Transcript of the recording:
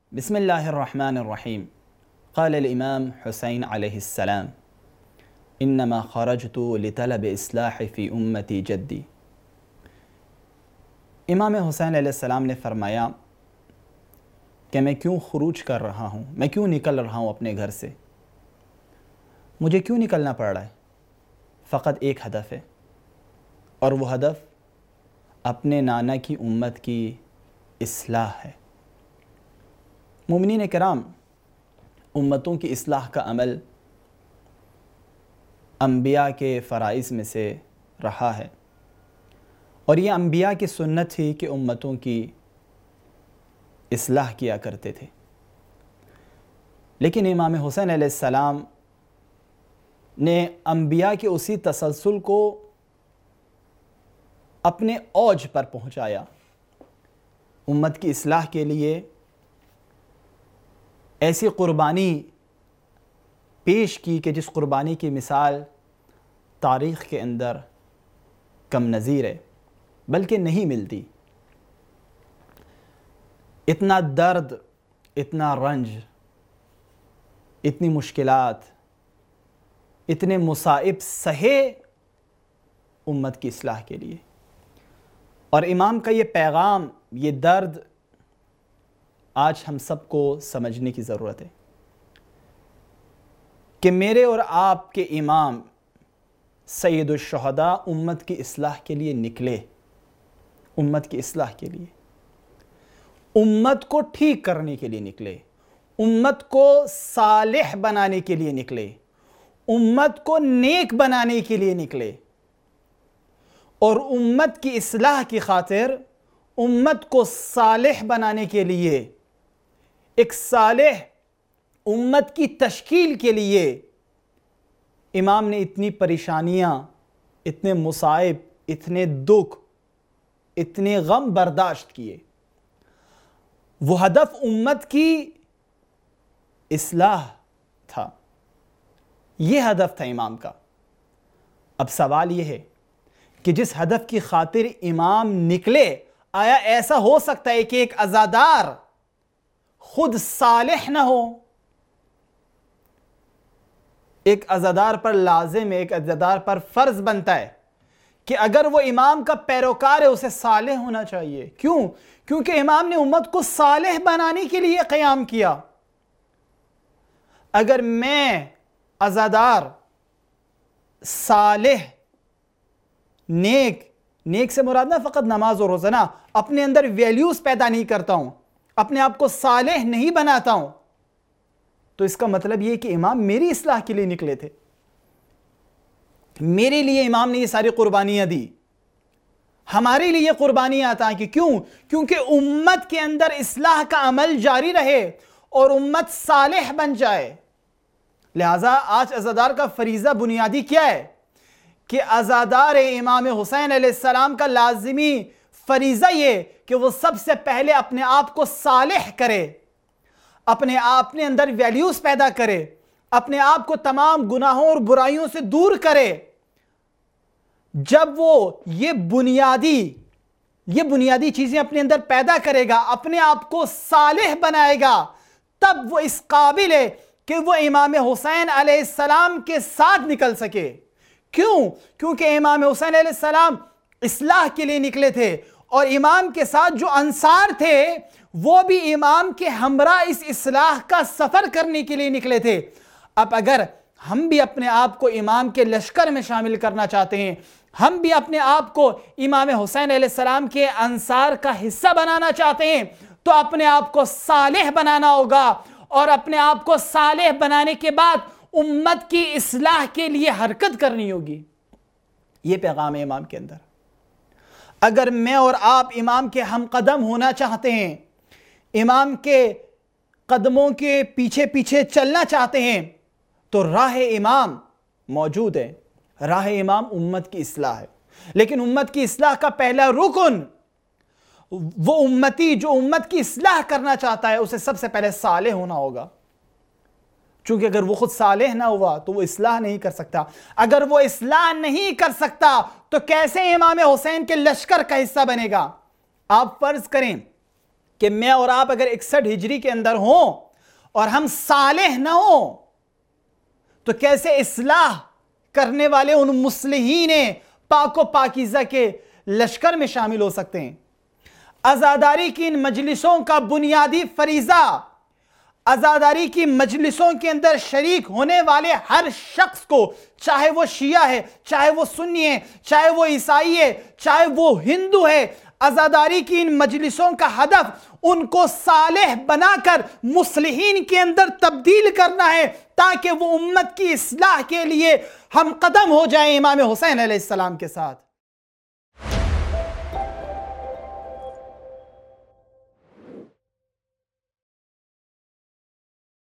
بسم اللہ الرحمن الرحیم قال الامام حسین علیہ السلام انما خرجت لطلب اصلاح فی امتی جدی۔ امام حسین علیہ السلام نے فرمایا کہ میں کیوں خروج کر رہا ہوں، میں کیوں نکل رہا ہوں اپنے گھر سے، مجھے کیوں نکلنا پڑ رہا ہے؟ فقط ایک ہدف ہے، اور وہ ہدف اپنے نانا کی امت کی اصلاح ہے۔ مومنین کرام، امتوں کی اصلاح کا عمل انبیاء کے فرائض میں سے رہا ہے، اور یہ انبیاء کی سنت تھی کہ امتوں کی اصلاح کیا کرتے تھے۔ لیکن امام حسین علیہ السلام نے انبیاء کے اسی تسلسل کو اپنے اوج پر پہنچایا، امت کی اصلاح کے لیے ایسی قربانی پیش کی کہ جس قربانی کی مثال تاریخ کے اندر کم نظیر ہے، بلکہ نہیں ملتی۔ اتنا درد، اتنا رنج، اتنی مشکلات، اتنے مصائب سہے امت کی اصلاح کے لیے، اور امام کا یہ پیغام، یہ درد آج ہم سب کو سمجھنے کی ضرورت ہے کہ میرے اور آپ کے امام سید الشہداء امت کی اصلاح کے لیے نکلے، امت کی اصلاح کے لیے، امت کو ٹھیک کرنے کے لیے نکلے، امت کو صالح بنانے کے لیے نکلے، امت کو نیک بنانے کے لیے نکلے، اور امت کی اصلاح کی خاطر، امت کو صالح بنانے کے لیے، ایک صالح امت کی تشکیل کے لیے امام نے اتنی پریشانیاں، اتنے مصائب، اتنے دکھ، اتنے غم برداشت کیے۔ وہ ہدف امت کی اصلاح تھا، یہ ہدف تھا امام کا۔ اب سوال یہ ہے کہ جس ہدف کی خاطر امام نکلے، آیا ایسا ہو سکتا ہے کہ ایک عزادار خود صالح نہ ہو؟ ایک عزادار پر لازم ہے، ایک عزادار پر فرض بنتا ہے کہ اگر وہ امام کا پیروکار ہے اسے صالح ہونا چاہیے۔ کیوں؟ کیونکہ امام نے امت کو صالح بنانے کے لیے قیام کیا۔ اگر میں عزادار صالح، نیک سے مراد نہ فقط نماز اور روزہ، نہ، اپنے اندر ویلیوز پیدا نہیں کرتا ہوں، اپنے آپ کو صالح نہیں بناتا ہوں، تو اس کا مطلب یہ کہ امام میری اصلاح کے لیے نکلے تھے، میرے لیے امام نے یہ ساری قربانیاں دی، ہمارے لیے یہ قربانیاں عطا کی۔ کیوں؟ کیونکہ امت کے اندر اصلاح کا عمل جاری رہے اور امت صالح بن جائے۔ لہٰذا آج عزادار کا فریضہ بنیادی کیا ہے کہ عزادار امام حسین علیہ السلام کا لازمی فریضہ یہ کہ وہ سب سے پہلے اپنے آپ کو صالح کرے، اپنے اندر ویلیوز پیدا کرے، اپنے آپ کو تمام گناہوں اور برائیوں سے دور کرے۔ جب وہ یہ بنیادی چیزیں اپنے اندر پیدا کرے گا، اپنے آپ کو صالح بنائے گا، تب وہ اس قابل ہے کہ وہ امام حسین علیہ السلام کے ساتھ نکل سکے۔ کیوں؟ کیونکہ امام حسین علیہ السلام اصلاح کے لیے نکلے تھے، اور امام کے ساتھ جو انصار تھے وہ بھی امام کے ہمراہ اس اصلاح کا سفر کرنے کے لیے نکلے تھے۔ اب اگر ہم بھی اپنے آپ کو امام کے لشکر میں شامل کرنا چاہتے ہیں، ہم بھی اپنے آپ کو امام حسین علیہ السلام کے انصار کا حصہ بنانا چاہتے ہیں، تو اپنے آپ کو صالح بنانا ہوگا، اور اپنے آپ کو صالح بنانے کے بعد امت کی اصلاح کے لیے حرکت کرنی ہوگی۔ یہ پیغام ہے امام کے اندر۔ اگر میں اور آپ امام کے ہم قدم ہونا چاہتے ہیں، امام کے قدموں کے پیچھے پیچھے چلنا چاہتے ہیں، تو راہ امام موجود ہے۔ راہ امام امت کی اصلاح ہے، لیکن امت کی اصلاح کا پہلا رکن، وہ امتی جو امت کی اصلاح کرنا چاہتا ہے اسے سب سے پہلے صالح ہونا ہوگا۔ چونکہ اگر وہ خود صالح نہ ہوا تو وہ اصلاح نہیں کر سکتا۔ اگر وہ اصلاح نہیں کر سکتا تو کیسے امام حسین کے لشکر کا حصہ بنے گا؟ آپ فرض کریں کہ میں اور آپ اگر 61 ہجری کے اندر ہوں اور ہم صالح نہ ہوں تو کیسے اصلاح کرنے والے ان مصلحین پاک و پاکیزہ کے لشکر میں شامل ہو سکتے ہیں؟ عزاداری کی ان مجلسوں کا بنیادی فریضہ، عزاداری کی مجلسوں کے اندر شریک ہونے والے ہر شخص کو، چاہے وہ شیعہ ہے، چاہے وہ سنی ہے، چاہے وہ عیسائی ہے، چاہے وہ ہندو ہے، عزاداری کی ان مجلسوں کا ہدف ان کو صالح بنا کر مصلحین کے اندر تبدیل کرنا ہے، تاکہ وہ امت کی اصلاح کے لیے ہم قدم ہو جائیں امام حسین علیہ السلام کے ساتھ۔